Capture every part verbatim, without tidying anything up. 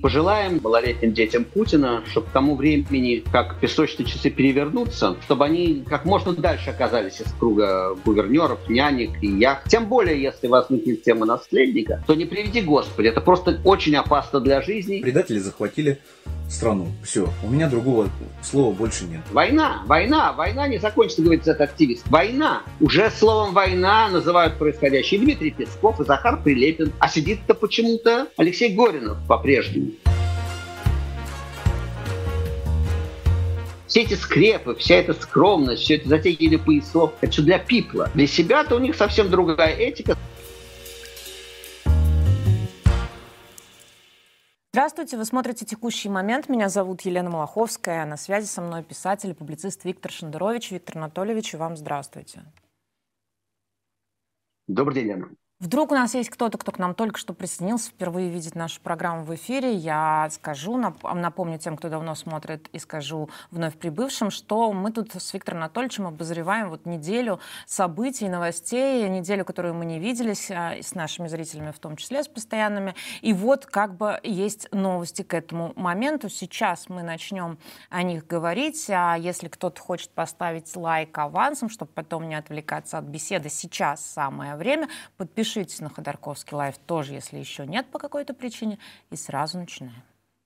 Пожелаем малолетним детям Путина, чтобы к тому времени, как песочные часы перевернутся, чтобы они как можно дальше оказались из круга гувернеров, нянек и яхт. Тем более, если возникнет тема наследника, то не приведи Господи, это просто очень опасно для жизни. Предатели захватили страну. Все, у меня другого слова больше нет. Война, война, война не закончится, говорит этот активист. Война. Уже словом «война» называют происходящее Дмитрий Песков и Захар Прилепин. А сидит-то почему-то Алексей Горинов по-прежнему. Все эти скрепы, вся эта скромность, все это затягивание поясов, это все для пипла. Для себя-то у них совсем другая этика. Здравствуйте, вы смотрите «Текущий момент». Меня зовут Елена Малаховская. На связи со мной писатель и публицист Виктор Шендерович. Виктор Анатольевич, и вам здравствуйте. Добрый день, Лена. Вдруг у нас есть кто-то, кто к нам только что присоединился, впервые видит нашу программу в эфире. Я скажу, напомню тем, кто давно смотрит, и скажу вновь прибывшим, что мы тут с Виктором Анатольевичем обозреваем вот неделю событий, новостей, неделю, которую мы не виделись, с нашими зрителями, в том числе с постоянными. И вот как бы есть новости к этому моменту. Сейчас мы начнем о них говорить. А если кто-то хочет поставить лайк авансом, чтобы потом не отвлекаться от беседы, сейчас самое время. Подпишитесь Пишитесь на Ходорковский лайв тоже, если еще нет по какой-то причине. И сразу начинаем.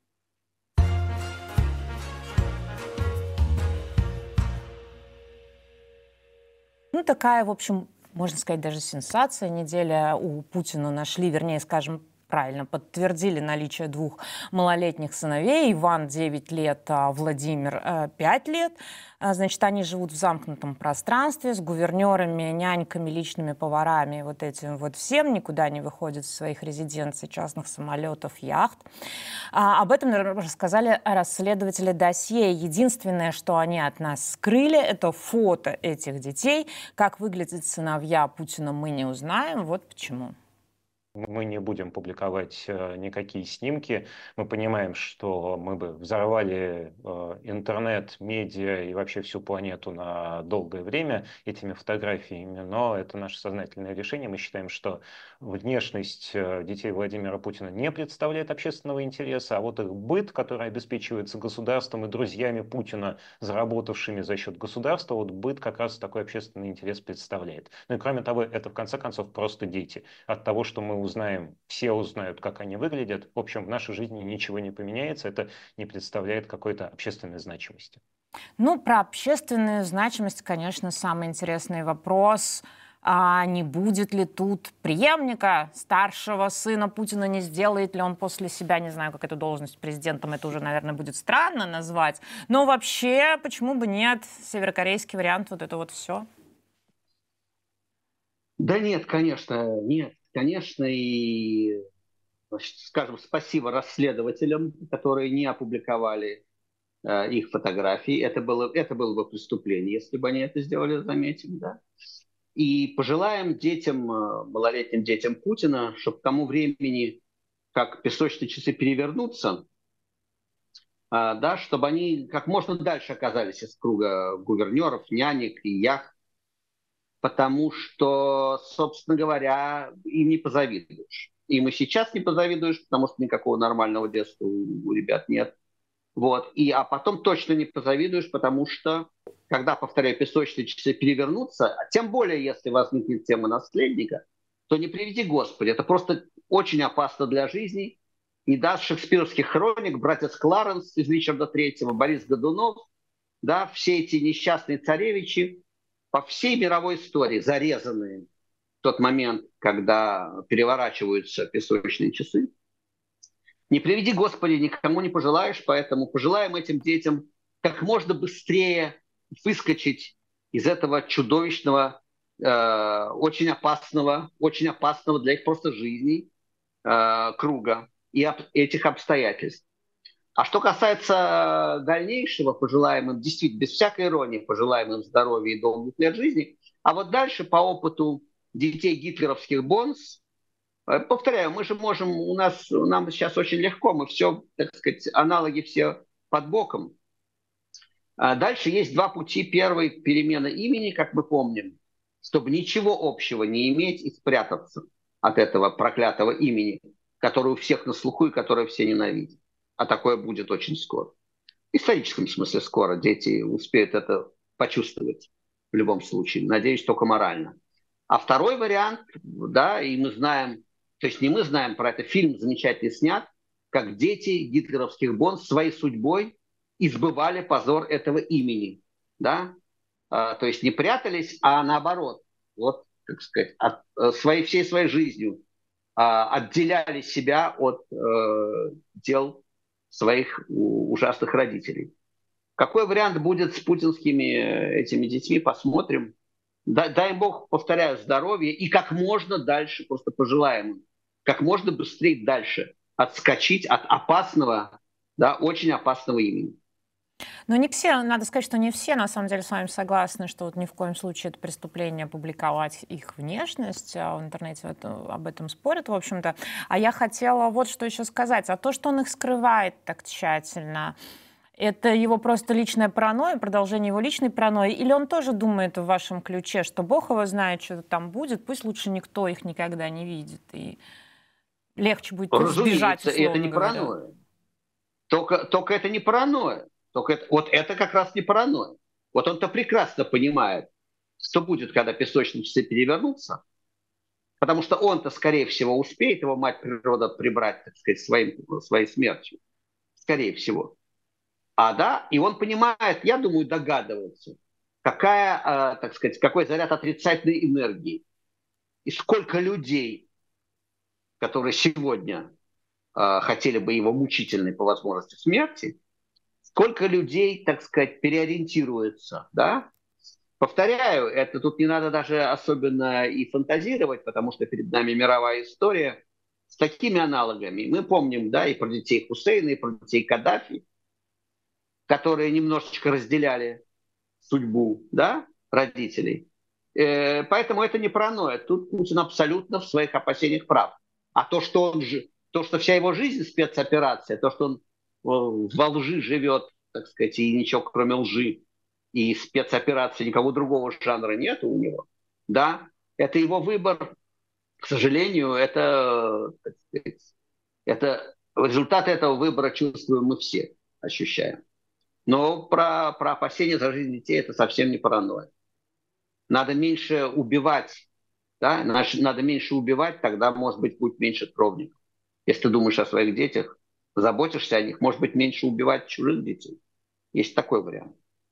Ну, такая, в общем, можно сказать, даже сенсация. Неделя у Путина нашли, вернее, скажем, правильно, подтвердили наличие двух малолетних сыновей. Иван девять лет, а Владимир пять лет. Значит, они живут в замкнутом пространстве с гувернерами, няньками, личными поварами, вот этим вот всем, никуда не выходят из своих резиденций, частных самолетов, яхт. А, об этом рассказали расследователи досье. Единственное, что они от нас скрыли, это фото этих детей. Как выглядят сыновья Путина, мы не узнаем. Вот почему. Мы не будем публиковать э, никакие снимки. Мы понимаем, что мы бы взорвали э, интернет, медиа и вообще всю планету на долгое время этими фотографиями, но это наше сознательное решение. Мы считаем, что внешность э, детей Владимира Путина не представляет общественного интереса, а вот их быт, который обеспечивается государством и друзьями Путина, заработавшими за счет государства, вот быт как раз такой общественный интерес представляет. Ну и кроме того, это в конце концов просто дети. От того, что мы узнаем, все узнают, как они выглядят. В общем, в нашей жизни ничего не поменяется, это не представляет какой-то общественной значимости. Ну, про общественную значимость, конечно, самый интересный вопрос. А не будет ли тут преемника старшего сына Путина, не сделает ли он после себя, не знаю, как эту должность президентом, это уже, наверное, будет странно назвать. Но вообще, почему бы нет, северокорейский вариант, вот это вот все? Да нет, конечно, нет. Конечно, и, значит, скажем, спасибо расследователям, которые не опубликовали э, их фотографии. Это было, это было бы преступление, если бы они это сделали, заметим, да. И пожелаем детям, э, малолетним детям Путина, чтобы к тому времени, как песочные часы перевернутся, э, да, чтобы они как можно дальше оказались из круга гувернеров, нянек и яхт. Потому что, собственно говоря, им не позавидуешь. Им и сейчас не позавидуешь, потому что никакого нормального детства у, у ребят нет. Вот. И, а потом точно не позавидуешь, потому что, когда, повторяю, песочные часы перевернутся, а тем более, если возникнет тема наследника, то не приведи Господи. Это просто очень опасно для жизни. Не даст шекспировских хроник, братец Кларенс из Ричарда Третьего, Борис Годунов, да, все эти несчастные царевичи, по всей мировой истории зарезанные в тот момент, когда переворачиваются песочные часы. Не приведи, Господи, никому не пожелаешь, поэтому пожелаем этим детям как можно быстрее выскочить из этого чудовищного, э, очень опасного, очень опасного для их просто жизни э, круга и об, этих обстоятельств. А что касается дальнейшего, пожелаем им, действительно, без всякой иронии, пожелаем им здоровья и долгих лет жизни. А вот дальше, по опыту детей гитлеровских бонс, повторяю, мы же можем, у нас, нам сейчас очень легко, мы все, так сказать, аналоги все под боком. А дальше есть два пути. Первый – перемена имени, как мы помним, чтобы ничего общего не иметь и спрятаться от этого проклятого имени, которое у всех на слуху и которое все ненавидят. а такое будет очень скоро. В историческом смысле скоро дети успеют это почувствовать в любом случае. Надеюсь, только морально. А второй вариант, да, и мы знаем, то есть не мы знаем про это, фильм замечательно снят, как дети гитлеровских бонз своей судьбой избывали позор этого имени, да, а, то есть не прятались, а наоборот, вот, как сказать, от, своей, всей своей жизнью а, отделяли себя от э, дел своих ужасных родителей. Какой вариант будет с путинскими этими детьми, посмотрим. Дай, дай Бог, повторяю, здоровья и как можно дальше, просто пожелаем им, как можно быстрее дальше отскочить от опасного, да, очень опасного имени. Но не все, надо сказать, что не все, на самом деле, с вами согласны, что вот ни в коем случае это преступление публиковать их внешность. В интернете это, об этом спорят, в общем-то. А я хотела вот что еще сказать. А то, что он их скрывает так тщательно, это его просто личная паранойя, продолжение его личной паранойи? Или он тоже думает в вашем ключе, что Бог его знает, что там будет, пусть лучше никто их никогда не видит, и легче будет сбежать, условно это не говоря. Паранойя. Только, только это не паранойя. Только это, вот это как раз не паранойя. Вот он-то прекрасно понимает, что будет, когда песочные часы перевернутся, потому что он-то, скорее всего, успеет его мать природа прибрать, так сказать, своим, своей смертью. Скорее всего. А, да, и он понимает, я думаю, догадывается, какая, э, так сказать, какой заряд отрицательной энергии. И сколько людей, которые сегодня э, хотели бы его мучительной по возможности смерти, сколько людей, так сказать, переориентируется, да? Повторяю, это тут не надо даже особенно и фантазировать, потому что перед нами мировая история с такими аналогами. Мы помним, да, и про детей Хусейна, и про детей Каддафи, которые немножечко разделяли судьбу, да, родителей. Э, поэтому это не паранойя. Тут Путин абсолютно в своих опасениях прав. А то, что он же, то, что вся его жизнь спецоперация, то, что он во лжи живет, так сказать, и ничего кроме лжи и спецоперации никого другого жанра нет у него, да, это его выбор. К сожалению, это, так сказать, это результат этого выбора чувствуем мы все, ощущаем. Но про, про опасения за жизнь детей это совсем не паранойя. Надо меньше убивать, да? Надо меньше убивать, тогда, может быть, будет меньше кровников. Если ты думаешь о своих детях, заботишься о них, может быть, меньше убивать чужих детей. Есть такой вариант.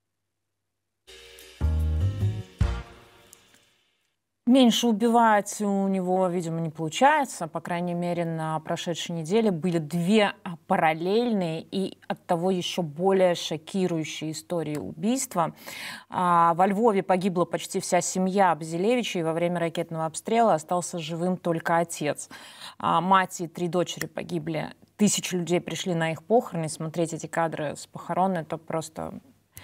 Меньше убивать у него, видимо, не получается. По крайней мере, на прошедшей неделе были две параллельные и оттого еще более шокирующие истории убийства. Во Львове погибла почти вся семья Базилевичей. Во время ракетного обстрела остался живым только отец. Мать и три дочери погибли. Тысячи людей пришли на их похороны. Смотреть эти кадры с похорон — это просто...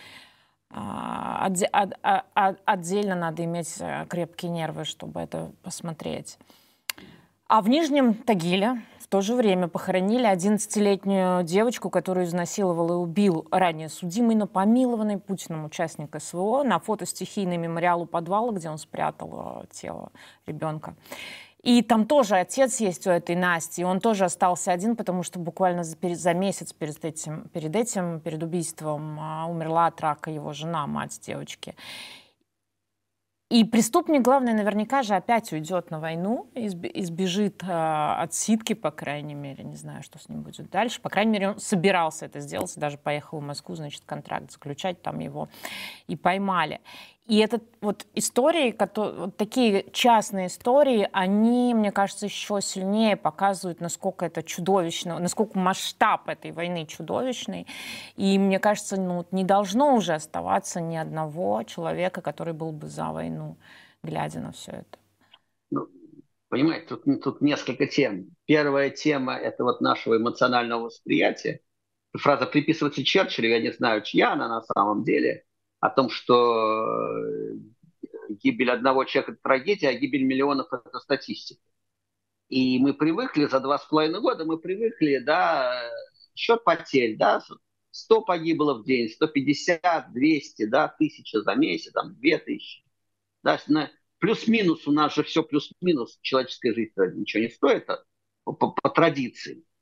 Отдельно надо иметь крепкие нервы, чтобы это посмотреть. А в Нижнем Тагиле в то же время похоронили одиннадцатилетнюю девочку, которую изнасиловал и убил ранее судимый, но помилованный Путиным участник СВО. На фото стихийный мемориал у подвала, где он спрятал тело ребенка. И там тоже отец есть у этой Насти, и он тоже остался один, потому что буквально за, за месяц перед этим, перед этим, перед убийством умерла от рака его жена, мать девочки. И преступник, главное, наверняка же опять уйдет на войну, избежит э, отсидки, по крайней мере, не знаю, что с ним будет дальше. По крайней мере, он собирался это сделать, даже поехал в Москву, значит, контракт заключать, там его и поймали. И это вот истории, которые, вот такие частные истории, они, мне кажется, еще сильнее показывают, насколько это чудовищно, насколько масштаб этой войны чудовищный. И мне кажется, ну, не должно уже оставаться ни одного человека, который был бы за войну, глядя на все это. Ну, понимаете, тут, тут несколько тем. Первая тема — это вот нашего эмоционального восприятия. Фраза приписывается Черчиллю, я не знаю, чья она на самом деле, о том, что гибель одного человека — это трагедия, а гибель миллионов — это статистика. И мы привыкли, за два с половиной года мы привыкли, да, счет потерь, да, сто погибло в день, сто пятьдесят, двести, да, тысяча за месяц, там, две тысячи. Да, плюс-минус, у нас же все плюс-минус, человеческая жизнь ничего не стоит по, по, по традиции.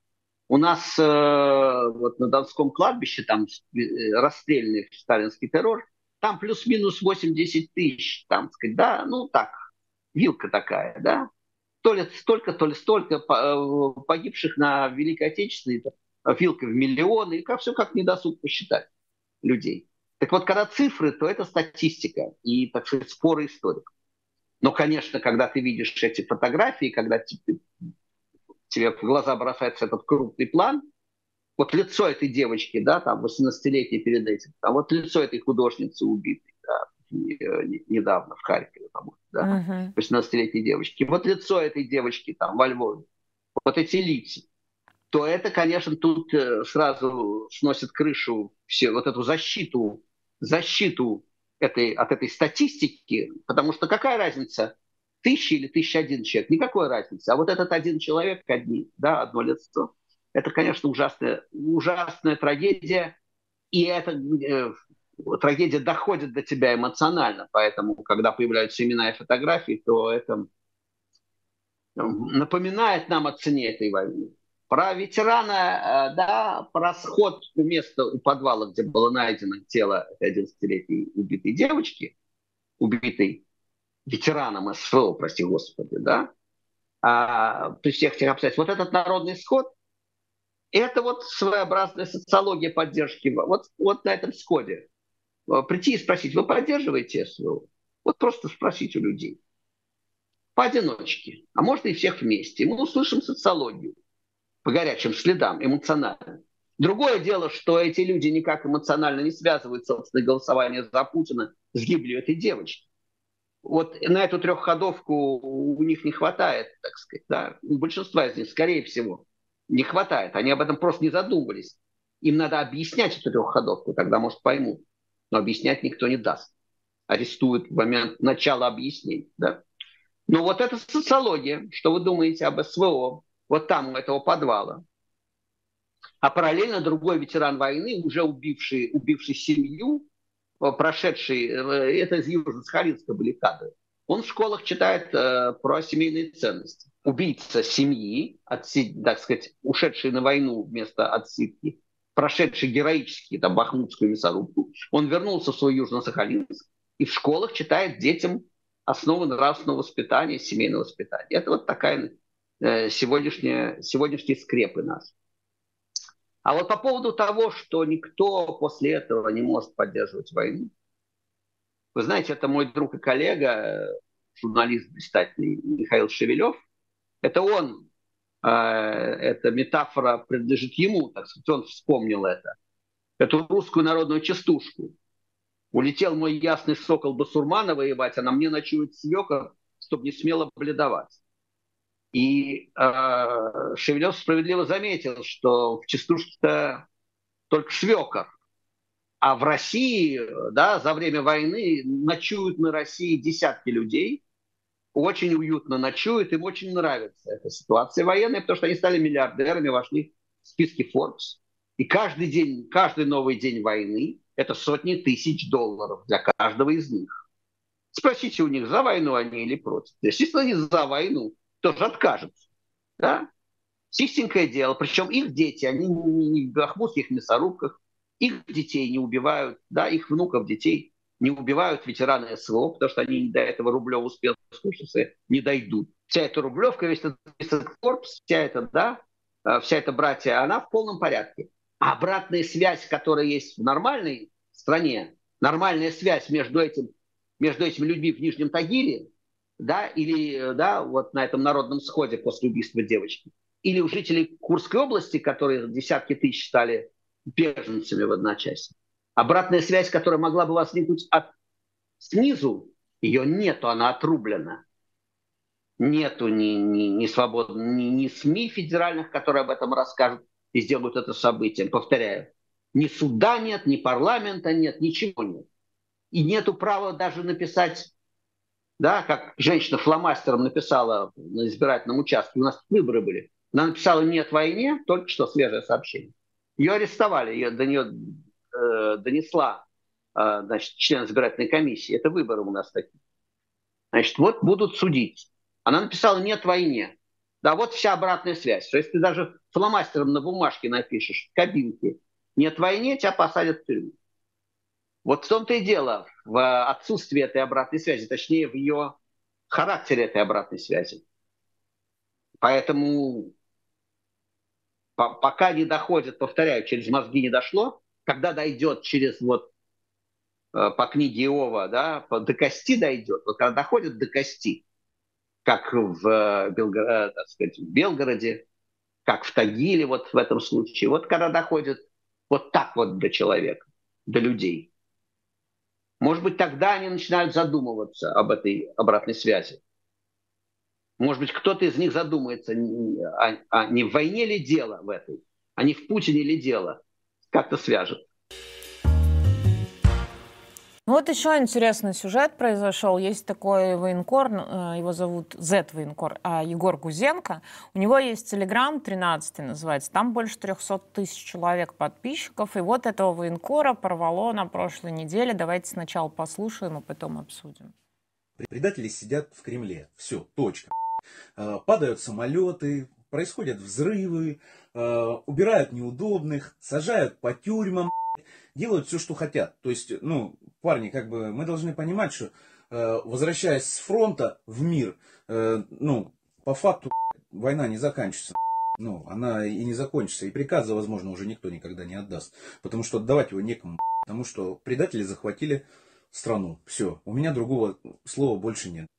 У нас э, вот на Донском кладбище, там э, расстрельный сталинский террор, там плюс-минус восемьдесят тысяч, там, сказать, да, ну так, вилка такая, да. То ли столько, то ли столько погибших на Великой Отечественной, вилка в миллионы, и как, все как недосуг посчитать людей. Так вот, когда цифры, то это статистика и, так сказать, споры историков. Но, конечно, когда ты видишь эти фотографии, когда тебе, тебе в глаза бросается этот крупный план, вот лицо этой девочки, да, там, восемнадцатилетней перед этим, а вот лицо этой художницы убитой, да, недавно в Харькове, по-моему, да, uh-huh. восемнадцатилетней девочки, вот лицо этой девочки там во Львове, вот эти лица, то это, конечно, тут сразу сносит крышу все, вот эту защиту, защиту этой, от этой статистики, потому что какая разница, тысяча или тысяча один человек, никакой разницы, а вот этот один человек, одни, да, одно лицо, это, конечно, ужасная, ужасная трагедия, и эта э, трагедия доходит до тебя эмоционально, поэтому, когда появляются имена и фотографии, то это напоминает нам о цене этой войны. Про ветерана, э, да, про сход у места, у подвала, где было найдено тело одиннадцатилетней убитой девочки, убитой ветераном СВО, прости господи, да, а, при всех этих обстоятельствах. Вот этот народный сход, это вот своеобразная социология поддержки. Вот, вот на этом сходе. Прийти и спросить, вы поддерживаете СВО? Вот просто спросить у людей. Поодиночке. А может и всех вместе. Мы услышим социологию. По горячим следам, эмоционально. Другое дело, что эти люди никак эмоционально не связывают собственное голосование за Путина с гибелью этой девочки. Вот на эту трехходовку у них не хватает, так сказать. Да? У большинства из них, скорее всего, не хватает. Они об этом просто не задумывались. Им надо объяснять эту трехходовку, тогда, может, поймут. Но объяснять никто не даст. Арестуют в момент начала объяснений. Да? Но вот это социология. Что вы думаете об СВО? Вот там, у этого подвала. А параллельно другой ветеран войны, уже убивший, убивший семью, прошедший, это из Южно-Сахалинска были кадры, он в школах читает э, про семейные ценности. Убийца семьи, отсид, так сказать, ушедший на войну вместо отсидки, прошедший героически там, бахмутскую мясорубку, он вернулся в свой Южно-Сахалинск и в школах читает детям основы нравственного воспитания, семейного воспитания. Это вот такая э, сегодняшняя, сегодняшние скрепы нас. А вот по поводу того, что никто после этого не может поддерживать войну, вы знаете, это мой друг и коллега, журналист блистательный Михаил Шевелев. Это он, э, эта метафора принадлежит ему, так сказать, он вспомнил это. Эту русскую народную частушку. Улетел мой ясный сокол басурмана воевать, а на мне ночует свекор, чтобы не смело бледовать. И э, Шевелев справедливо заметил, что в частушке-то только свекор. А в России, да, за время войны ночуют на России десятки людей, очень уютно ночуют, им очень нравится эта ситуация военная, потому что они стали миллиардерами, вошли в списки Forbes. И каждый день, каждый новый день войны – это сотни тысяч долларов для каждого из них. Спросите у них, за войну они или против. Естественно, они за войну, тоже откажутся. Да? Чистенькое дело. Причем их дети, они не в бахмутских мясорубках, их детей не убивают, да, их внуков, детей не убивают ветераны СВО, потому что они до этого Рублева успенского шоссе не дойдут. Вся эта Рублевка, весь этот корпус, вся эта, да, вся эта братья, она в полном порядке. А обратная связь, которая есть в нормальной стране, нормальная связь между этим, между этими людьми в Нижнем Тагиле, да, или, да, вот на этом народном сходе после убийства девочки, или у жителей Курской области, которые десятки тысяч стали беженцами в одночасье. Обратная связь, которая могла бы возникнуть от снизу, ее нету, она отрублена. Нету ни, ни, ни свободных, ни, ни СМИ федеральных, которые об этом расскажут и сделают это событием. Повторяю, ни суда нет, ни парламента нет, ничего нет. И нету права даже написать, да, как женщина фломастером написала на избирательном участке, у нас выборы были, она написала «нет войне», только что свежее сообщение. Ее арестовали, ее до нее э, донесла э, значит, член избирательной комиссии. Это выборы у нас такие. Значит, вот будут судить. Она написала «нет войне». Да, вот вся обратная связь. Что если ты даже фломастером на бумажке напишешь в кабинке «нет войне», тебя посадят в тюрьму. Вот в том-то и дело, в отсутствии этой обратной связи, точнее, в ее характере этой обратной связи. Поэтому по пока не доходит, повторяю, через мозги не дошло, когда дойдет через вот э, по книге Иова, да, по, до кости дойдет, вот когда доходит до кости, как в, э, Белго, так сказать, в Белгороде, как в Тагиле вот в этом случае, вот когда доходит вот так вот до человека, до людей, может быть, тогда они начинают задумываться об этой обратной связи. Может быть, кто-то из них задумается, а, а не в войне ли дело в этой, а не в Путине ли дело, как-то свяжет. Ну вот еще интересный сюжет произошел. Есть такой военкор, его зовут Z-военкор, Егор Гузенко. У него есть Телеграм, тринадцатый называется. Там больше трехсот тысяч человек подписчиков. И вот этого военкора порвало на прошлой неделе. Давайте сначала послушаем, а потом обсудим. Предатели сидят в Кремле. Все, точка. Падают самолеты, происходят взрывы, убирают неудобных, сажают по тюрьмам, делают все, что хотят. То есть, ну, парни, как бы мы должны понимать, что возвращаясь с фронта в мир, ну, по факту война не заканчивается. Ну, она и не закончится. И приказа, возможно, уже никто никогда не отдаст. Потому что отдавать его некому. Потому что предатели захватили страну. Все. У меня другого слова больше нет.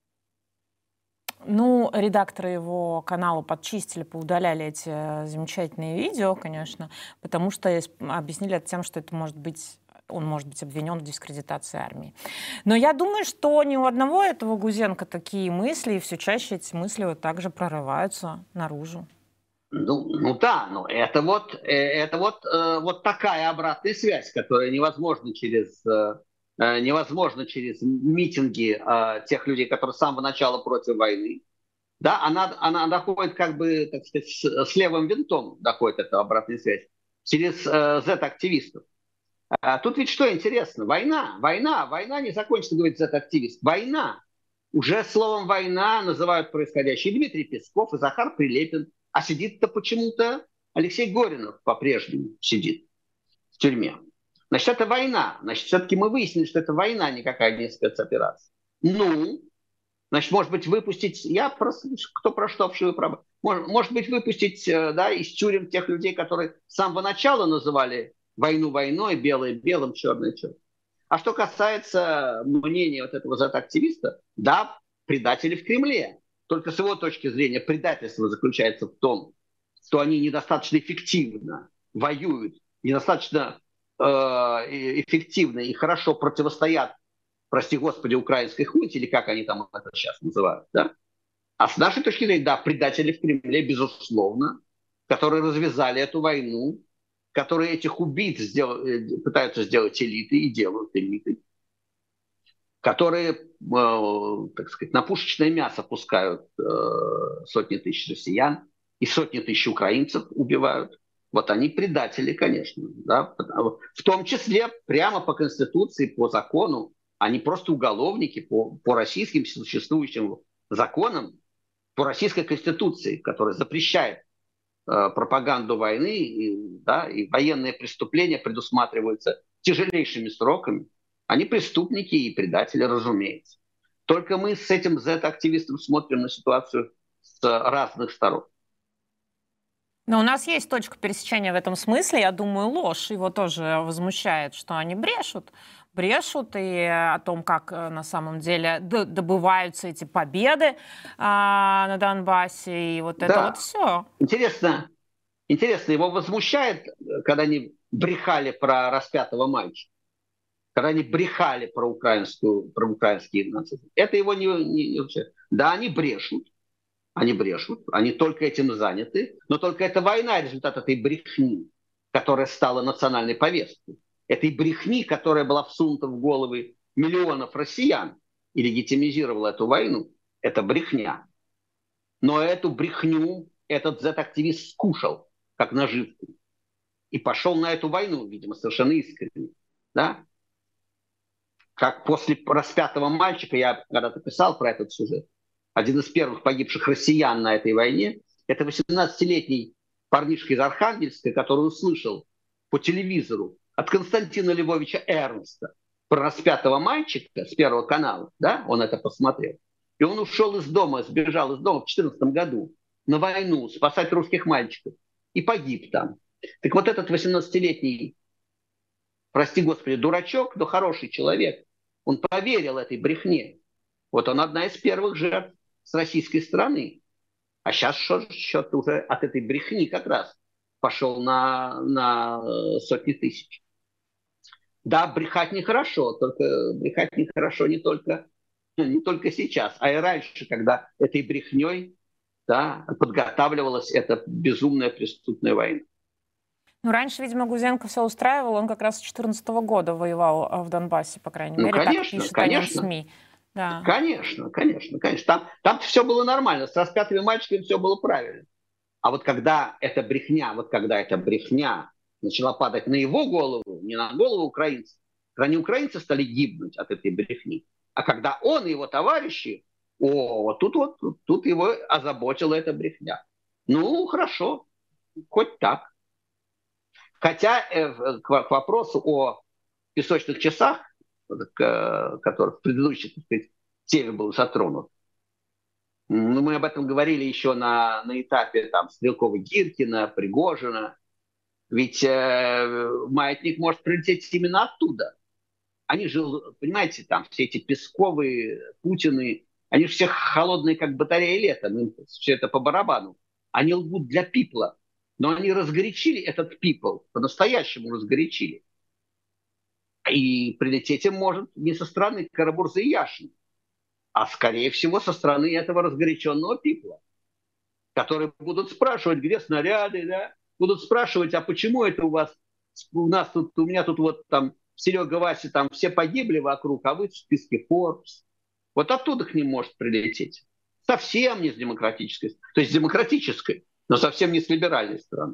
Ну, редакторы его канала подчистили, поудаляли эти замечательные видео, конечно, потому что объяснили это тем, что это может быть, он может быть обвинен в дискредитации армии. Но я думаю, что ни у одного этого Гузенко такие мысли, и все чаще эти мысли вот так же прорываются наружу. Ну, ну да, но это вот, это вот, вот такая обратная связь, которая невозможна через, невозможно через митинги тех людей, которые с самого начала против войны. Да, она, она доходит как бы, так сказать, с, с левым винтом доходит эта обратная связь через э, Z-активистов. А тут ведь что интересно, война, война, война не закончится, говорит Z-активист, война. Уже словом «война» называют происходящее Дмитрий Песков и Захар Прилепин, а сидит-то почему-то Алексей Горинов по-прежнему сидит в тюрьме. Значит, это война. Значит, все-таки мы выяснили, что это война, никакая не спецоперация. Ну, значит, может быть, выпустить, я просто, кто про что, вшивы про... Может, может быть, выпустить, да, из тюрем тех людей, которые с самого начала называли войну войной, белое белым, черное черным. А что касается мнения вот этого Z-активиста, да, предатели в Кремле. Только с его точки зрения предательство заключается в том, что они недостаточно эффективно воюют, недостаточно э, эффективно и хорошо противостоят, прости господи, украинской хунте, или как они там это сейчас называют, да? А с нашей точки зрения, да, предатели в Кремле, безусловно, которые развязали эту войну, которые этих убийц сдел... пытаются сделать элитой и делают элитой, которые, э, так сказать, на пушечное мясо пускают э, сотни тысяч россиян и сотни тысяч украинцев убивают. Вот они предатели, конечно, да? В том числе прямо по Конституции, по закону, они просто уголовники по, по российским существующим законам, по российской Конституции, которая запрещает э, пропаганду войны, и, да, и военные преступления предусматриваются тяжелейшими сроками. Они преступники и предатели, разумеется. Только мы с этим Z-активистом смотрим на ситуацию с разных сторон. Но у нас есть точка пересечения в этом смысле. Я думаю, ложь его тоже возмущает, что они брешут. Брешут и о том, как на самом деле добываются эти победы а, на Донбассе. И вот да. Это вот все. Интересно, интересно, его возмущает, когда они брехали про распятого мальчика, когда они брехали про, украинскую, про украинские нацисты. Это его не, не, не... Да, они брешут. Они брешут, они только этим заняты, но только эта война — результат этой брехни, которая стала национальной повесткой. Этой брехни, которая была всунута в головы миллионов россиян и легитимизировала эту войну, это брехня. Но эту брехню этот Z-активист скушал, как наживку, и пошел на эту войну, видимо, совершенно искренне. Да? Как после распятого мальчика, я когда-то писал про этот сюжет, один из первых погибших россиян на этой войне, Это восемнадцатилетний парнишка из Архангельска, который услышал по телевизору от Константина Львовича Эрнста про распятого мальчика с Первого канала, да, он это посмотрел. И он ушел из дома, сбежал из дома в две тысячи четырнадцатом году на войну спасать русских мальчиков и погиб там. Так вот этот восемнадцатилетний, прости господи, дурачок, но хороший человек, он поверил этой брехне. Вот он одна из первых жертв с российской стороны. А сейчас счет уже от этой брехни как раз пошел на, на сотни тысяч. Да, брехать нехорошо, только брехать нехорошо не только, не только сейчас, а и раньше, когда этой брехней, да, подготавливалась эта безумная преступная война. Ну, раньше, видимо, Гузенко все устраивал, он как раз с две тысячи четырнадцатого года воевал в Донбассе, по крайней ну, мере, конечно, так пишут конечно. СМИ. Да. Конечно, конечно, конечно. Там, там все было нормально, с распятыми мальчиками все было правильно. А вот когда эта брехня, вот когда эта брехня начала падать на его голову, не на голову украинцев, когда не украинцы стали гибнуть от этой брехни, а когда он и его товарищи, о, вот тут вот, тут его озаботила эта брехня. Ну, хорошо, хоть так. Хотя э, к, к вопросу о песочных часах, к, который в предыдущей, так сказать, теме был затронут, ну, мы об этом говорили еще на, на этапе там, Стрелкова-Гиркина, Пригожина. Ведь э, маятник может прилететь именно оттуда. Они же, понимаете, там все эти Песковы, Путины, они же все холодные, как батареи летом, им все это по барабану. Они лгут для пипла. Но они разгорячили этот пипл, по-настоящему разгорячили. И прилететь им может не со стороны Кара-Мурзы и Яшина, а скорее всего со стороны этого разгоряченного пипла, которые будут спрашивать, где снаряды, да? Будут спрашивать, а почему это у вас, у нас тут, у меня тут вот там Серега, Вася, там все погибли вокруг, а вы в списке Forbes. Вот оттуда к ним может прилететь. Совсем не с демократической, то есть с демократической, но совсем не с либеральной стороны.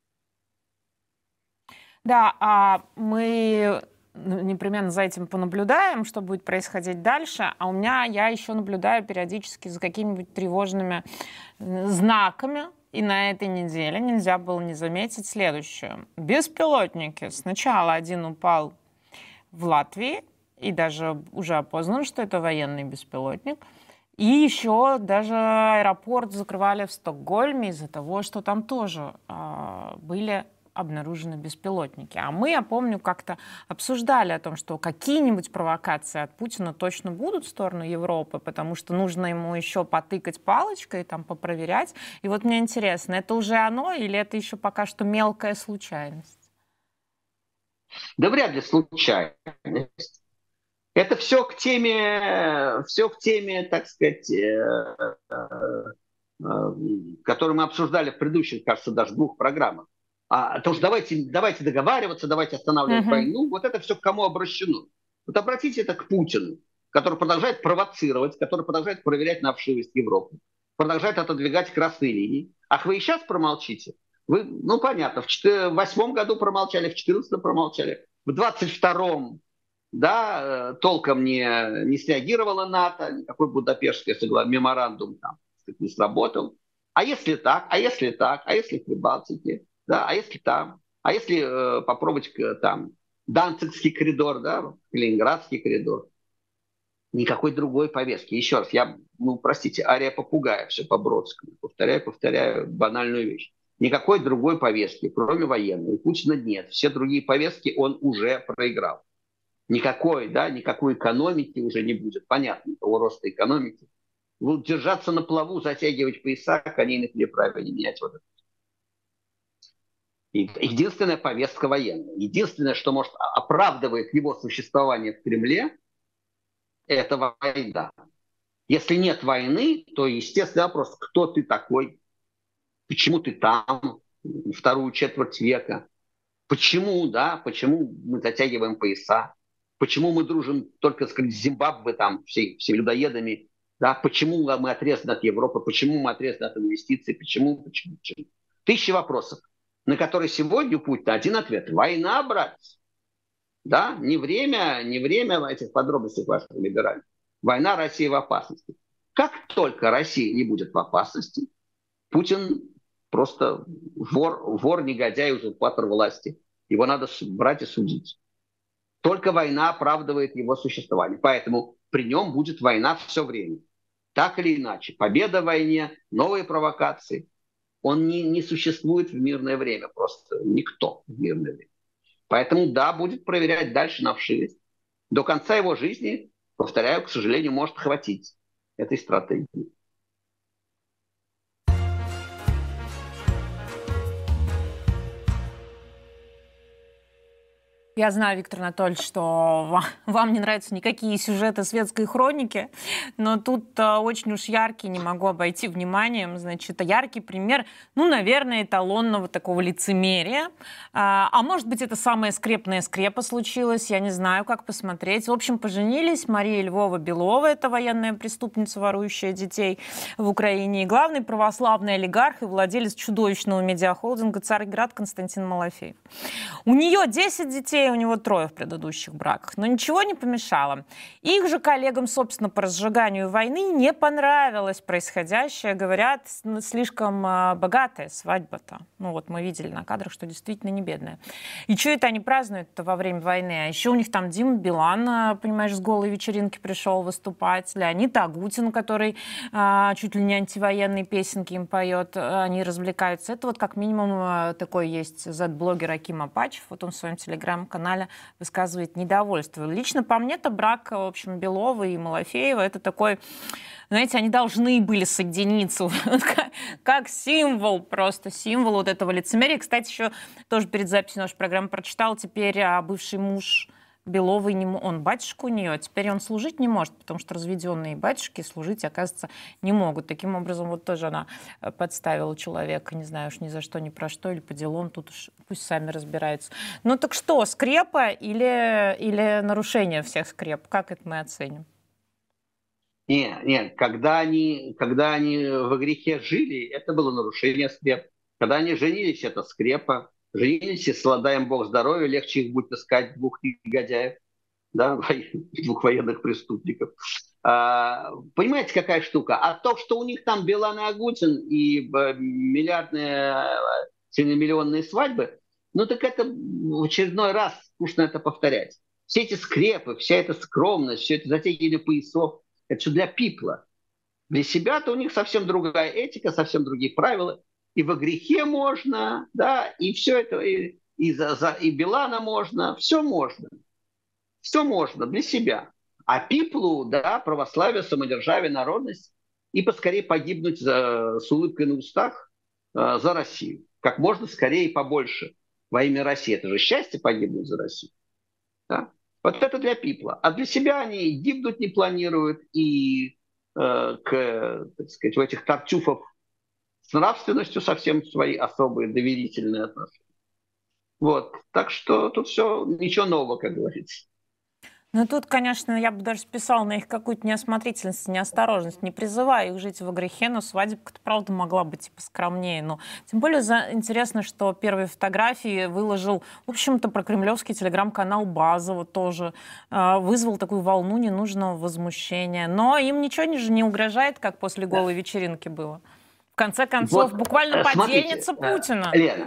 Да, а мы непременно за этим понаблюдаем, что будет происходить дальше. А у меня, я еще наблюдаю периодически за какими-нибудь тревожными знаками. И на этой неделе нельзя было не заметить следующее. Беспилотники. Сначала один упал в Латвии, и даже уже опознан, что это военный беспилотник. И еще даже аэропорт закрывали в Стокгольме из-за того, что там тоже э, были обнаружены беспилотники. А мы, я помню, как-то обсуждали о том, что какие-нибудь провокации от Путина точно будут в сторону Европы, потому что нужно ему еще потыкать палочкой, там, попроверять. И вот мне интересно, это уже оно или это еще пока что мелкая случайность? Да вряд ли случайность. Это все к теме, все к теме, так сказать, э, э, э, которую мы обсуждали в предыдущих, кажется, даже двух программах. А то, что давайте, давайте договариваться, давайте останавливать uh-huh. войну, вот это все к кому обращено. Вот обратите это к Путину, который продолжает провоцировать, который продолжает проверять на вшивость Европы, продолжает отодвигать красные линии. Ах, вы и сейчас промолчите? Вы, ну, понятно, в две тысячи восьмом году промолчали, в две тысячи четырнадцатом промолчали, в двадцать втором, да, толком не, не среагировала НАТО, никакой Будапештский меморандум там не сработал. А если так, а если так, а если в Прибалтике? Да, а если там, а если э, попробовать там Данцигский коридор, да, Ленинградский коридор, никакой другой повестки. Еще раз, я, ну, простите, ария попугая, все по-бродскому, повторяю, повторяю банальную вещь. Никакой другой повестки, кроме военной, у Путина нет. Все другие повестки он уже проиграл. Никакой, да, никакой экономики уже не будет. Понятно, того роста экономики. Будут держаться на плаву, затягивать пояса, коней на хлеб не менять вот это. Единственная повестка военная. Единственное, что может оправдывает его существование в Кремле, это война. Если нет войны, то естественный вопрос, кто ты такой, почему ты там вторую четверть века, почему, да, почему мы затягиваем пояса, почему мы дружим только с Зимбабве, там, все, все людоедами, да, почему мы отрезаны от Европы, почему мы отрезаны от инвестиций, почему, почему, почему. Тысячи вопросов, на которые сегодня у Путина один ответ. Война, братцы. Да, не время, не время в этих подробностях ваших либеральных. Война, Россия в опасности. Как только Россия не будет в опасности, Путин просто вор, вор, негодяй, узурпатор власти. Его надо брать и судить. Только война оправдывает его существование. Поэтому при нем будет война все время. Так или иначе. Победа в войне, новые провокации. Он не, не существует в мирное время. Просто никто в мирное время. Поэтому, да, будет проверять дальше на вшивость. До конца его жизни, повторяю, к сожалению, может хватить этой стратегии. Я знаю, Виктор Анатольевич, что вам не нравятся никакие сюжеты светской хроники, но тут очень уж яркий, не могу обойти вниманием, значит, яркий пример, ну, наверное, эталонного такого лицемерия. А может быть, это самая скрепная скрепа случилась, я не знаю, как посмотреть. В общем, поженились Мария Львова-Белова, это военная преступница, ворующая детей в Украине, и главный православный олигарх и владелец чудовищного медиахолдинга «Царьград» Константин Малафеев. У нее десять детей, у него трое в предыдущих браках, но ничего не помешало. Их же коллегам, собственно, по разжиганию войны не понравилось происходящее. Говорят, слишком богатая свадьба-то. Ну вот мы видели на кадрах, что действительно не бедная. И что это они празднуют-то во время войны? А еще у них там Дима Билан, понимаешь, с голой вечеринки пришел выступать. Леонид Агутин, который а, чуть ли не антивоенные песенки им поет. Они развлекаются. Это вот как минимум такой есть зет-блогер Аким Апачев. Вот он в своем телеграм-канале высказывает недовольство. Лично по мне-то брак, в общем, Белова и Малафеева, это такой, знаете, они должны были соединиться как символ, просто символ вот этого лицемерия. Кстати, еще тоже перед записью нашей программы прочитал, теперь бывший муж Беловой, не, он батюшка у нее, а теперь он служить не может, потому что разведенные батюшки служить, оказывается, не могут. Таким образом, вот тоже она подставила человека, не знаю уж ни за что, ни про что, или по делам, тут уж пусть сами разбираются. Ну так что, скрепа или, или нарушение всех скреп? Как это мы оценим? Нет, нет, когда они, когда они во грехе жили, это было нарушение скреп. Когда они женились, это скрепа. Женились, и слада им Бог здоровья, легче их будет искать двух негодяев, да, двух военных преступников. А, понимаете, какая штука? А то, что у них там Билан и Агутин и миллиардные, миллионные свадьбы, ну так это в очередной раз скучно это повторять. Все эти скрепы, вся эта скромность, все это затягивание поясов, это все для пипла. Для себя-то у них совсем другая этика, совсем другие правила. И во грехе можно, да, и все это, и, и, за, за, и Билана можно, все можно. Все можно для себя. А пиплу, да, православие, самодержавие, народность, и поскорее погибнуть за, с улыбкой на устах э, за Россию. Как можно скорее и побольше во имя России. Это же счастье погибнуть за Россию. Да? Вот это для пипла. А для себя они гибнуть не планируют, и э, к, так сказать, у этих тартюфов с нравственностью совсем свои особые доверительные отношения. Вот. Так что тут все, ничего нового, как говорится. Ну, тут, конечно, я бы даже списала на их какую-то неосмотрительность, неосторожность, не призывая их жить во грехе, но свадебка-то, правда, могла быть типа скромнее. Но тем более за... интересно, что первые фотографии выложил, в общем-то, прокремлевский телеграм-канал Базова тоже. Э, вызвал такую волну ненужного возмущения. Но им ничего не, не угрожает, как после голой вечеринки было. В конце концов, вот, буквально подельница Путина. Лена,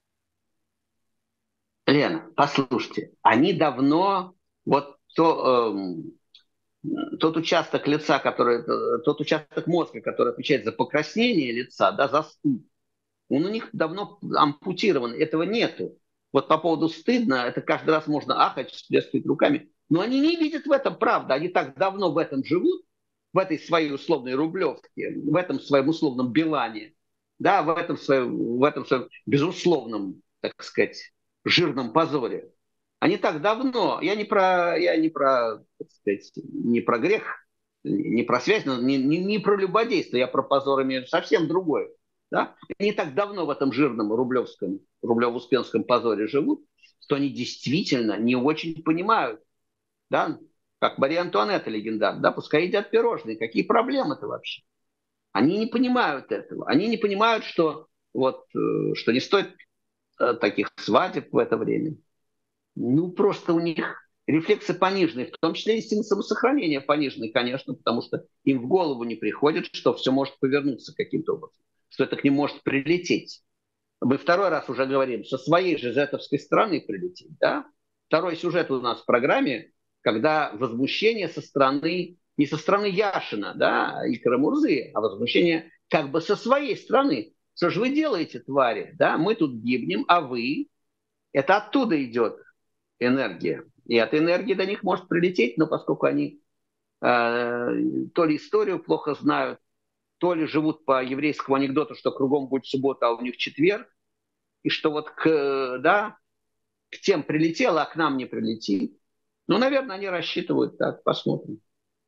Лена, послушайте, они давно, вот то, э, тот участок лица, который, тот участок мозга, который отвечает за покраснение лица, да, за стыд, он у них давно ампутирован, этого нету. Вот по поводу стыдно, это каждый раз можно ахать, всплескивать руками, но они не видят в этом правды, они так давно в этом живут, в этой своей условной Рублевке, в этом своем условном Билане, да, в этом своем, в этом своем безусловном, так сказать, жирном позоре. Они так давно, я не про, я не про, так сказать, не про грех, не про связь, не, не, не про любодейство, я про позор имею совсем другое. Да? Они так давно в этом жирном рублевском, рублево-успенском позоре живут, что они действительно не очень понимают, да, как Мария Антуанетта легендарная, да, пускай едят пирожные, какие проблемы-то вообще? Они не понимают этого. Они не понимают, что, вот, что не стоит таких свадеб в это время. Ну, просто у них рефлексы пониженные, в том числе инстинкт самосохранения пониженный, конечно, потому что им в голову не приходит, что все может повернуться каким-то образом. что это к ним может прилететь. Мы второй раз уже говорим, со своей же зетовской стороны прилететь. Да? Второй сюжет у нас в программе, когда возмущение со стороны, не со стороны Яшина, да, и Карамурзы, а возмущение как бы со своей стороны. Что же вы делаете, твари? Да? Мы тут гибнем, а вы? Это оттуда идет энергия. И от энергии до них может прилететь, но поскольку они э, то ли историю плохо знают, то ли живут по еврейскому анекдоту, что кругом будет суббота, а у них четверг, и что вот к, да, к тем прилетело, а к нам не прилетит. Ну, наверное, они рассчитывают так, посмотрим.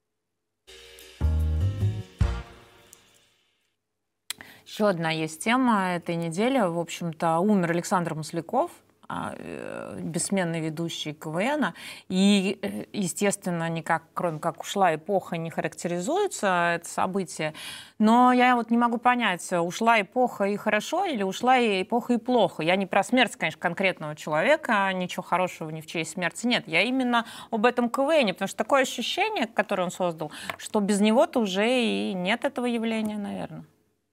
Еще одна есть тема этой недели. В общем-то, умер Александр Масляков, бессменный ведущий КВН. И, естественно, никак, кроме как ушла эпоха, не характеризуется это событие. Но я вот не могу понять, ушла эпоха и хорошо или ушла эпоха и плохо. Я не про смерть, конечно, конкретного человека, ничего хорошего ни в чьей смерти нет. Я именно об этом КВНе, потому что такое ощущение, которое он создал, что без него-то уже и нет этого явления, наверное.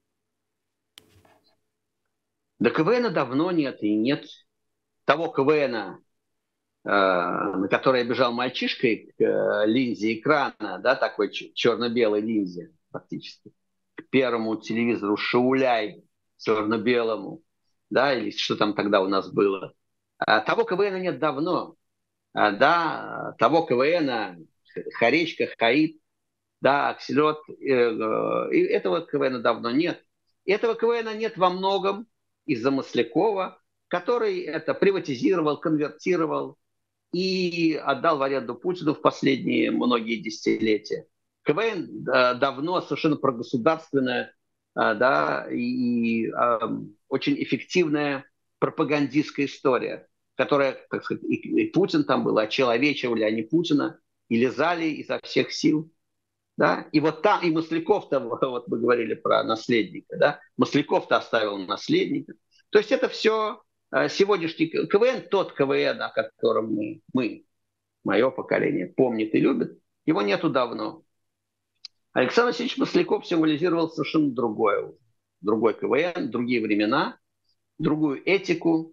Да КВНа давно нет, и нет того КВНа, э, на который я бежал мальчишкой, к э, линзе экрана, да, такой черно-белой линзе фактически, к первому телевизору Шауляй черно-белому, да, или что там тогда у нас было. А того КВНа нет давно, а, да, того КВНа Харечка, Хаид, да, Акселет, э, э, этого КВНа давно нет. Этого КВНа нет во многом из-за Маслякова, который это приватизировал, конвертировал и отдал в аренду Путину в последние многие десятилетия. КВН э, давно совершенно прогосударственная, э, да, и э, очень эффективная пропагандистская история, которая, так сказать, и, и Путин там был, очеловечивали они Путина и лизали изо всех сил. Да? И вот там, и Масляков-то, вот мы говорили про наследника, да? Масляков-то оставил наследника. То есть это все сегодняшний КВН, тот КВН, о котором мы, мы, мое поколение, помнит и любит, его нету давно. Александр Васильевич Масляков символизировал совершенно другое, другой КВН, другие времена, другую этику.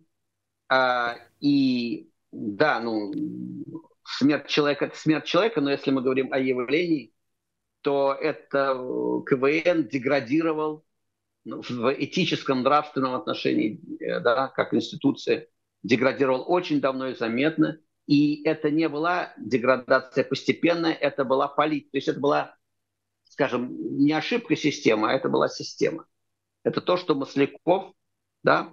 И да, ну, смерть человека – это смерть человека, но если мы говорим о явлении, то это КВН деградировал в этическом, нравственном отношении, да, как институция, деградировал очень давно и заметно. И это не была деградация постепенная, это была политика. То есть это была, скажем, не ошибка системы, а это была система. Это то, что Масляков, да,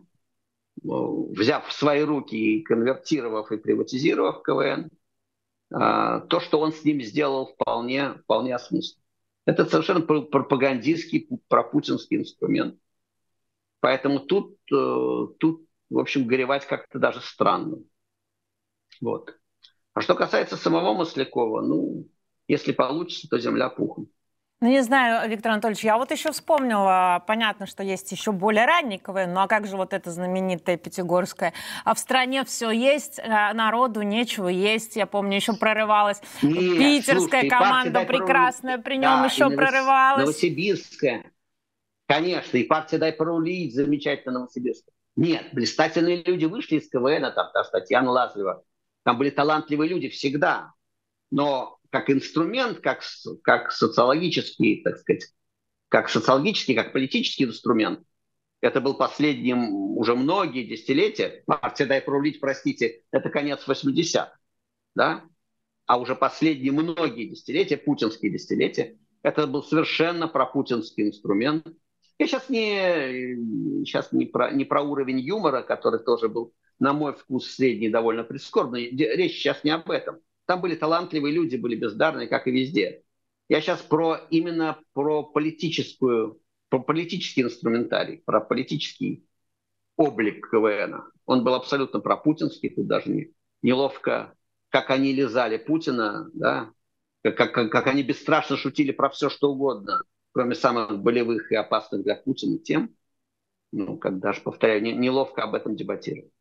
взяв в свои руки и конвертировав и приватизировав КВН, то, что он с ним сделал, вполне, вполне осмысленно. Это совершенно пропагандистский, пропутинский инструмент. Поэтому тут, тут, в общем, горевать как-то даже странно. Вот. А что касается самого Маслякова, ну, если получится, то земля пухом. Ну, не знаю, Виктор Анатольевич, я вот еще вспомнила, понятно, что есть еще более ранний КВН, ну а как же вот это знаменитое Пятигорское? А в стране все есть, а народу нечего есть. Я помню, еще прорывалась Нет, питерская слушай, команда прекрасная, при нем да, еще прорывалась. Новосибирская, конечно, и партия «Дай порулить» замечательно Новосибирская. Нет, блистательные люди вышли из КВН, там та Татьяна Лазарева, там были талантливые люди всегда, но как инструмент, как, как социологический, так сказать, как социологический, как политический инструмент. Это был последним уже многие десятилетия. Партия «Дай порулить», простите, это конец восьмидесятых, да? А уже последние многие десятилетия, путинские десятилетия, это был совершенно пропутинский инструмент. Я сейчас не, сейчас не, про, не про уровень юмора, который тоже был, на мой вкус, средний, довольно прискорбный. Речь сейчас не об этом. Там были талантливые люди, были бездарные, как и везде. Я сейчас про, именно про политическую, про политический инструментарий, про политический облик КВН. Он был абсолютно пропутинский, тут даже не, неловко, как они лизали Путина, да? как, как, как они бесстрашно шутили про все, что угодно, кроме самых болевых и опасных для Путина тем. Ну, как даже, повторяю, не, неловко об этом дебатировать.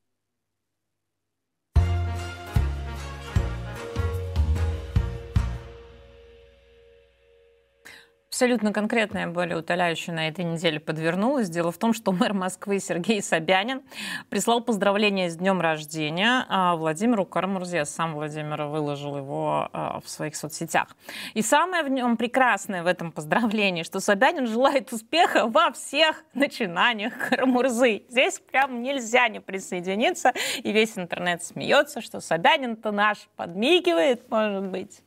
абсолютно конкретная, более утоляющая на этой неделе подвернулась. Дело в том, что мэр Москвы Сергей Собянин прислал поздравления с днем рождения Владимиру Кара-Мурзе. Сам Владимир выложил его в своих соцсетях. И самое в нем прекрасное в этом поздравлении, что Собянин желает успеха во всех начинаниях Кара-Мурзы. Здесь прям нельзя не присоединиться. И весь интернет смеется, что Собянин-то наш подмигивает, может быть.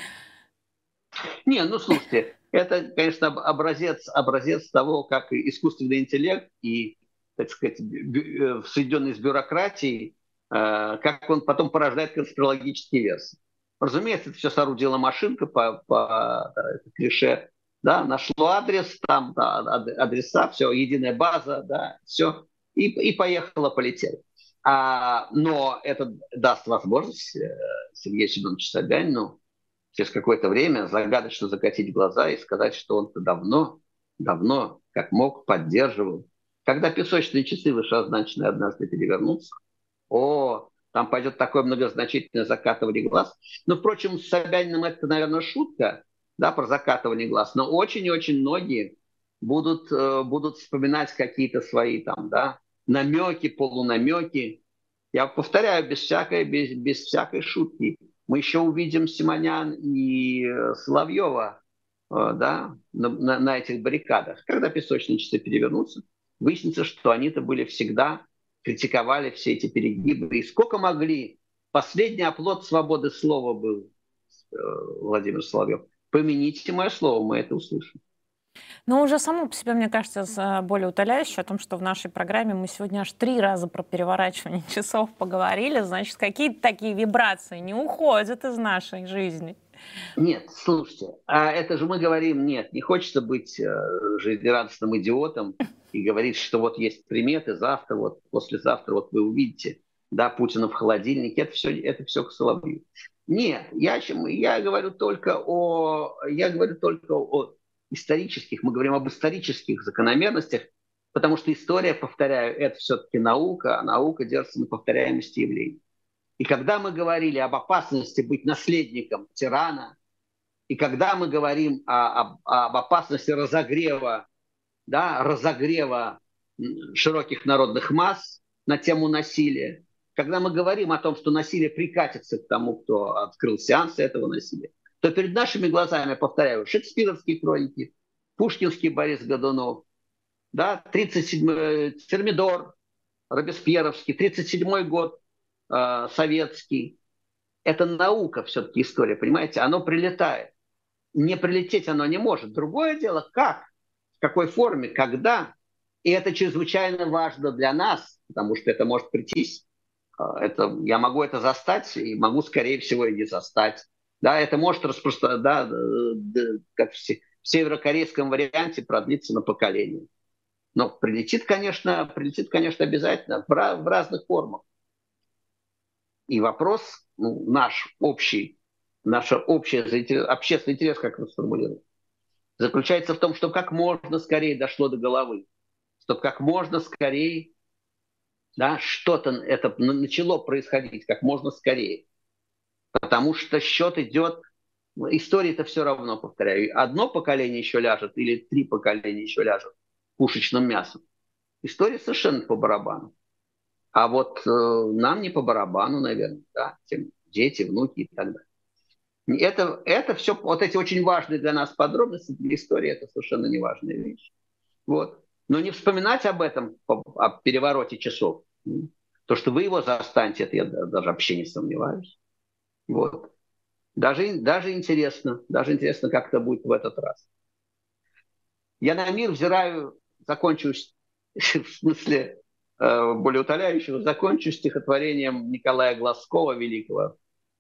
Не, ну слушайте, это, конечно, образец, образец того, как искусственный интеллект и, так сказать, соединенный с бюрократией, как он потом порождает конспирологические версии. Разумеется, это все соорудила машинка по, по клише, да, нашло адрес, там да, адреса, все, единая база, да, все, и, и поехала, полетела. А, но это даст возможность Сергею Семеновичу Собянину через какое-то время загадочно закатить глаза и сказать, что он-то давно, давно, как мог, поддерживал. Когда песочные часы вышеозначенные однажды перевернутся, о, там пойдет такое многозначительное закатывание глаз. Но, впрочем, с Собяниным это, наверное, шутка, да, про закатывание глаз. Но очень и очень многие будут, будут вспоминать какие-то свои там, да, намеки, полунамеки. Я повторяю, без всякой, без, без всякой шутки. Мы еще увидим Симонян и Соловьева да, на, на, на этих баррикадах. Когда песочные часы перевернутся, выяснится, что они-то были всегда, критиковали все эти перегибы. И сколько могли. Последний оплот свободы слова был Владимир Соловьев. Помяните мое слово, мы это услышим. Но уже само по себе, мне кажется, более утоляюще о том, что в нашей программе мы сегодня аж три раза про переворачивание часов поговорили. Значит, какие-то такие вибрации не уходят из нашей жизни. Нет, слушайте, а это же мы говорим, нет, не хочется быть э, жизнерадостным идиотом и говорить, что вот есть приметы, завтра, вот послезавтра, вот вы увидите, да, Путина в холодильнике, это все, это все к Соловью. Нет, я, я говорю только о, я говорю только о исторических, мы говорим об исторических закономерностях, потому что история, повторяю, это все-таки наука, а наука держится на повторяемости явлений. И когда мы говорили об опасности быть наследником тирана, и когда мы говорим о, об, об опасности разогрева, да, разогрева широких народных масс на тему насилия, когда мы говорим о том, что насилие прикатится к тому, кто открыл сеансы этого насилия, то перед нашими глазами, повторяю, шекспировские хроники, пушкинский Борис Годунов, да, тридцать седьмой Термидор, Робеспьеровский, тридцать седьмой год, э, советский. Это наука все-таки история, понимаете? Оно прилетает. Не прилететь оно не может. Другое дело, как, в какой форме, когда. И это чрезвычайно важно для нас, потому что это может прийтись. Это, я могу это застать, и могу, скорее всего, и не застать. Да, это может распространяться, да, как в северокорейском варианте, продлиться на поколение. Но прилетит, конечно, прилетит, конечно, обязательно в, в разных формах. И вопрос, ну, наш общий, наша общая общественный интерес, как мы сформулируем, заключается в том, чтобы как можно скорее дошло до головы, чтобы как можно скорее, да, что-то это начало происходить, как можно скорее. Потому что счет идет, история-то все равно, повторяю, одно поколение еще ляжет или три поколения еще ляжет пушечным мясом. История совершенно по барабану. А вот э, нам не по барабану, наверное, да, тем дети, внуки и так далее. Это, это все, вот эти очень важные для нас подробности, для истории это совершенно неважная вещь. Вот. Но не вспоминать об этом, о перевороте часов. То, что вы его застанете, это я даже вообще не сомневаюсь. Вот. Даже, даже интересно, даже интересно, как это будет в этот раз. Я на мир взираю, закончу, в смысле э, более утоляющего, закончу стихотворением Николая Глазкова, великого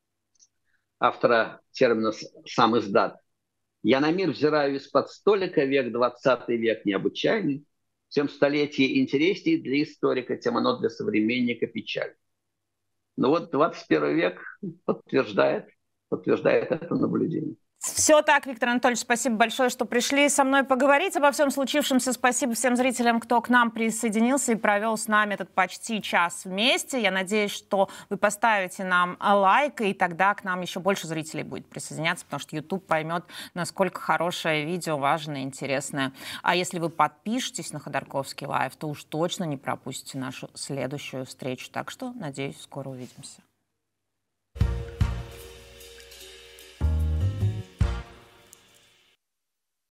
автора термина «сам издат». Я на мир взираю из-под столика, век двадцатый век необычайный, тем столетие интереснее для историка, тем оно для современника печаль. Ну вот двадцать первый век подтверждает, подтверждает это наблюдение. Все так, Виктор Анатольевич, спасибо большое, что пришли со мной поговорить обо всем случившемся. Спасибо всем зрителям, кто к нам присоединился и провел с нами этот почти час вместе. Я надеюсь, что вы поставите нам лайк, и тогда к нам еще больше зрителей будет присоединяться, потому что YouTube поймет, насколько хорошее видео, важное, интересное. А если вы подпишетесь на Ходорковский лайв, то уж точно не пропустите нашу следующую встречу. Так что, надеюсь, скоро увидимся.